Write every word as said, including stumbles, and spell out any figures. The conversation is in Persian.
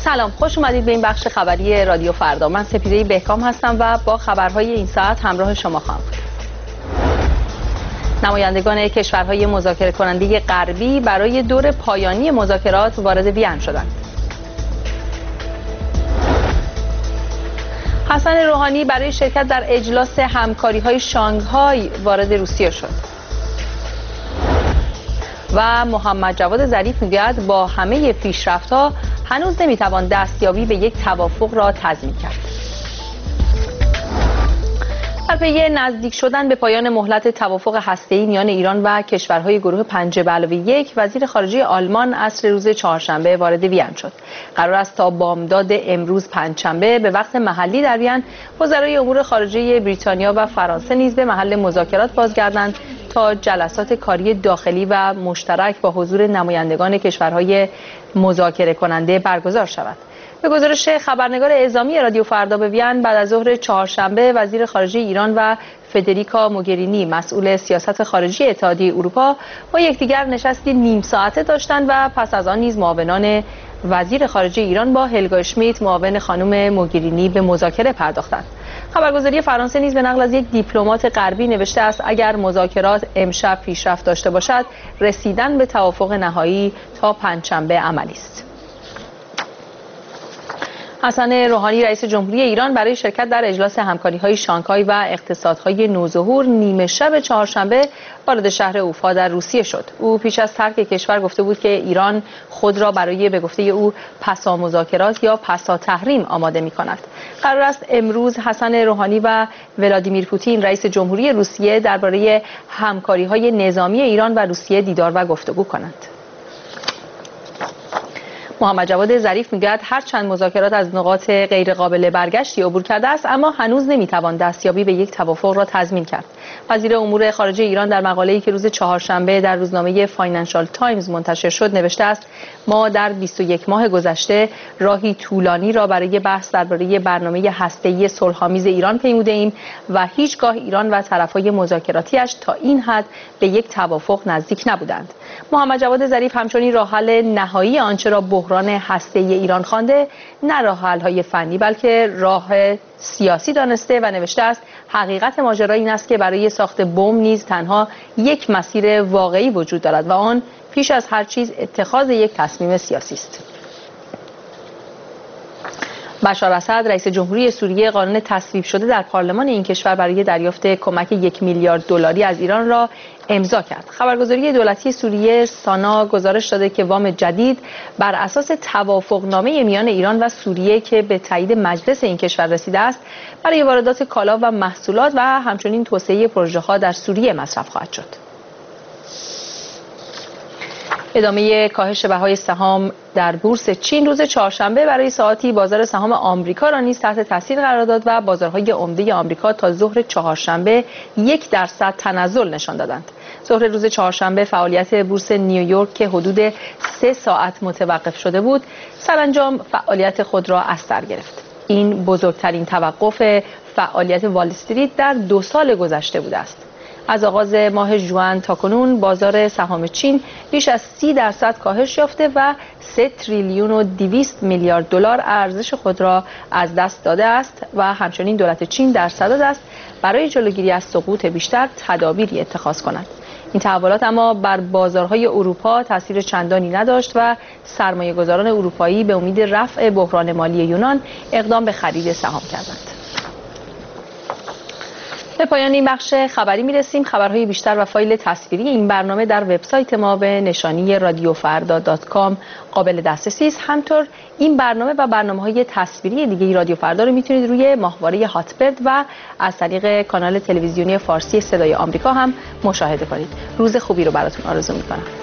سلام، خوش اومدید به این بخش خبری رادیو فردا. من سپیده بهکام هستم و با خبرهای این ساعت همراه شما خواهم بود. نمایندگان کشورهای مذاکره کننده غربی برای دور پایانی مذاکرات وارد وین شدند. حسن روحانی برای شرکت در اجلاس همکاری‌های شانگهای وارد روسیه شد. و محمد جواد ظریف میگوید با همه پیشرفت‌ها هنوز نمیتوان دستیابی به یک توافق را تضمین کرد. در پی نزدیک شدن به پایان مهلت توافق هسته‌ای میان ایران و کشورهای گروه پنج به علاوه یک، وزیر خارجه آلمان عصر روز چهارشنبه وارد وین شد. قرار است تا بامداد امروز پنجشنبه به وقت محلی در وین وزرای امور خارجه بریتانیا و فرانسه نیز به محل مذاکرات بازگردند تا جلسات کاری داخلی و مشترک با حضور نمایندگان کشورهای مذاکره کننده برگزار شود. به گزارش خبرنگار اعزامی رادیو فردا به وین، بعد از ظهر چهارشنبه وزیر خارجه ایران و فدریکا موگرینی مسئول سیاست خارجی اتحادیه اروپا با یکدیگر نشستی نیم ساعته داشتند و پس از آن نیز معاونان وزیر خارجه ایران با هلگا اشمیت معاون خانم موگرینی به مذاکره پرداختند. خبرگزاری فرانسه نیز به نقل از یک دیپلمات غربی نوشته است اگر مذاکرات امشب پیشرفت داشته باشد، رسیدن به توافق نهایی تا پنجشنبه عملی است. حسن روحانی رئیس جمهوری ایران برای شرکت در اجلاس همکاری‌های شانگهای و اقتصادهای نوظهور نیمه شب چهارشنبه وارد شهر اوفا در روسیه شد. او پیش از ترک کشور گفته بود که ایران خود را برای به گفته او پسا مذاکرات یا پسا تحریم آماده می‌کند. قرار است امروز حسن روحانی و ولادیمیر پوتین رئیس جمهوری روسیه درباره همکاری‌های نظامی ایران و روسیه دیدار و گفتگو کنند. محمد جواد ظریف میگوید هر چند مذاکرات از نقاط غیر قابل برگشتی عبور کرده است، اما هنوز نمیتوان دستیابی به یک توافق را تضمین کرد. وزیر امور خارجه ایران در مقاله‌ای که روز چهارشنبه در روزنامه فاینانشال تایمز منتشر شد نوشته است: ما در بیست و یک ماه گذشته راهی طولانی را برای بحث درباره برنامه هسته‌ای صلح‌آمیز ایران پیموده ایم و هیچگاه ایران و طرف‌های مذاکراتیش تا این حد به یک توافق نزدیک نبودند. محمد جواد ظریف همچنین راه حل نهایی آنچه را بحران هسته‌ای ایران خوانده نه راه حل‌های فنی بلکه راه سیاسی دانسته و نوشته است: حقیقت ماجرا این است که برای ساخت بمب نیز تنها یک مسیر واقعی وجود دارد و آن پیش از هر چیز اتخاذ یک تصمیم سیاسی است. بشار اسد رئیس جمهوری سوریه قانون تصویب شده در پارلمان این کشور برای دریافت کمک یک میلیارد دلاری از ایران را امضا کرد. خبرگزاری دولتی سوریه سانا گزارش داده که وام جدید بر اساس توافقنامه میان ایران و سوریه که به تایید مجلس این کشور رسیده است، برای واردات کالا و محصولات و همچنین توسعه پروژه‌ها در سوریه مصرف خواهد شد. ادامه کاهش بهای سهام در بورس چین روز چهارشنبه برای ساعاتی بازار سهام آمریکا را نیز تحت تاثیر قرار داد و بازارهای عمده آمریکا تا ظهر چهارشنبه یک درصد تنزل نشان دادند. ظهر روز چهارشنبه فعالیت بورس نیویورک که حدود سه ساعت متوقف شده بود، سرانجام فعالیت خود را از سر گرفت. این بزرگترین توقف فعالیت وال استریت در دو سال گذشته بوده است. از آغاز ماه ژوئن تا کنون بازار سهام چین بیش از سی درصد کاهش یافته و سه تریلیون و دویست میلیارد دلار ارزش خود را از دست داده است و همچنین دولت چین در صدد است برای جلوگیری از سقوط بیشتر تدابیری اتخاذ کند. این تحولات اما بر بازارهای اروپا تاثیر چندانی نداشت و سرمایه‌گذاران اروپایی به امید رفع بحران مالی یونان اقدام به خرید سهام کردند. به پایان این بخش خبری میرسیم. خبرهای بیشتر و فایل تصویری این برنامه در وبسایت ما به نشانی رادیو فردا دات کام قابل دسترسی است. همطور این برنامه و برنامه‌های تصویری دیگه رادیو فردا رو میتونید روی ماهواره هاتبرد و از طریق کانال تلویزیونی فارسی صدای آمریکا هم مشاهده کنید. روز خوبی رو براتون آرزو میکنم.